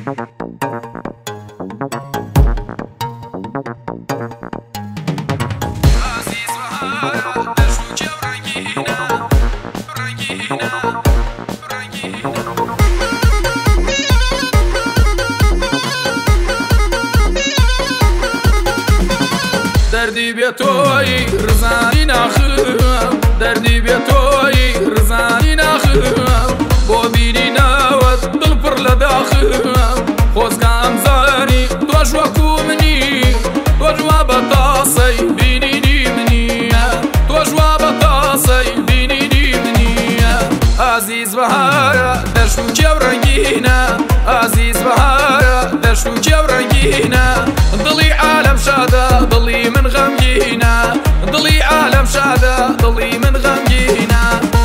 دردی بێ تۆی ڕزانی ناخم دردی بێ تۆی ڕزانی ناخم بۆ بینی ناوەت دڵ پڕ لە داخم خۆزگام زانی تۆش وەکو منی تۆش وا بە تاسەی بینینی منیە تۆش وا بە تاسەی بینینی منیە ئازیز بەهارە دەشت و کێو ڕەنگینە ئازیز بەهارە دەشت و کێو ڕەنگینە دڵی عالەم شادە دڵی من غەمگینە دڵی عالەم شادە دڵی من غەمگینە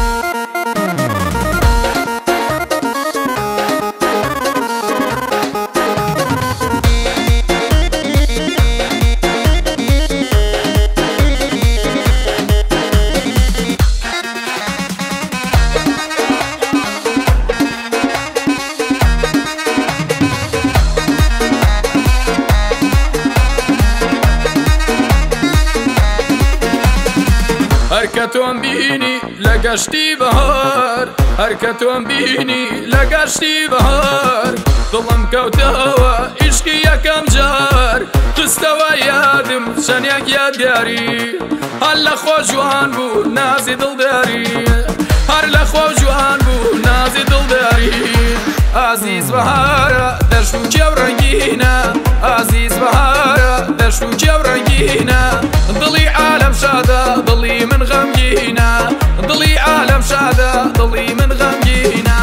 هەرکە تۆم بینی لە گەشتی بەهار هەرکە تۆم بینی لە گەشتی بەهار دڵم کەوتەوە ئیشکی یەکەم جار خستەوە یادم شەنێک یادگاری هەر لە خۆ جوان بوو نازی دڵداری هەر لە خۆ جوان بوو نازی دڵداری ئازیز بەهارە دەشت و کێو ڕەنگینە ئازیز بەهارە دەشت و کێو ڕەنگینە دڵی عالەم شادە دڵی من غەمگینە دڵی عالەم شادە دڵی من غەمگینە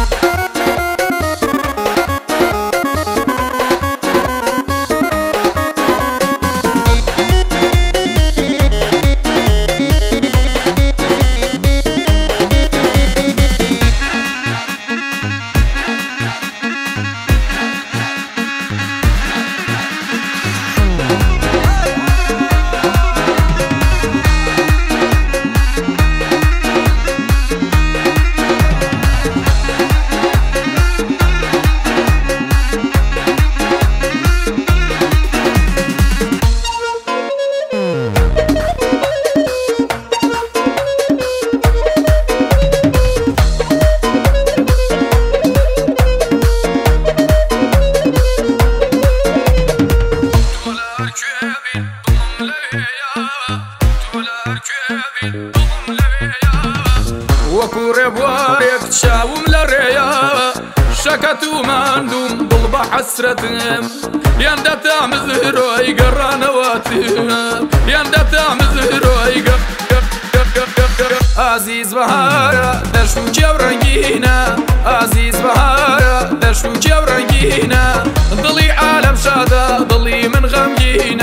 وەکو ڕێبوارێک چاوم لە ڕێیە شەکەت و ماندوم دڵ بە حەسرەتم یان دەتا مزرۆی گەڕانەوەتم یان دەتا مزرۆی ئازیز بەهارە دەشت و کێو ڕەنگینە ئازیز بەهارە دەشت و کێو ڕەنگینە دڵی عالەم شادە دڵی من غەمگینە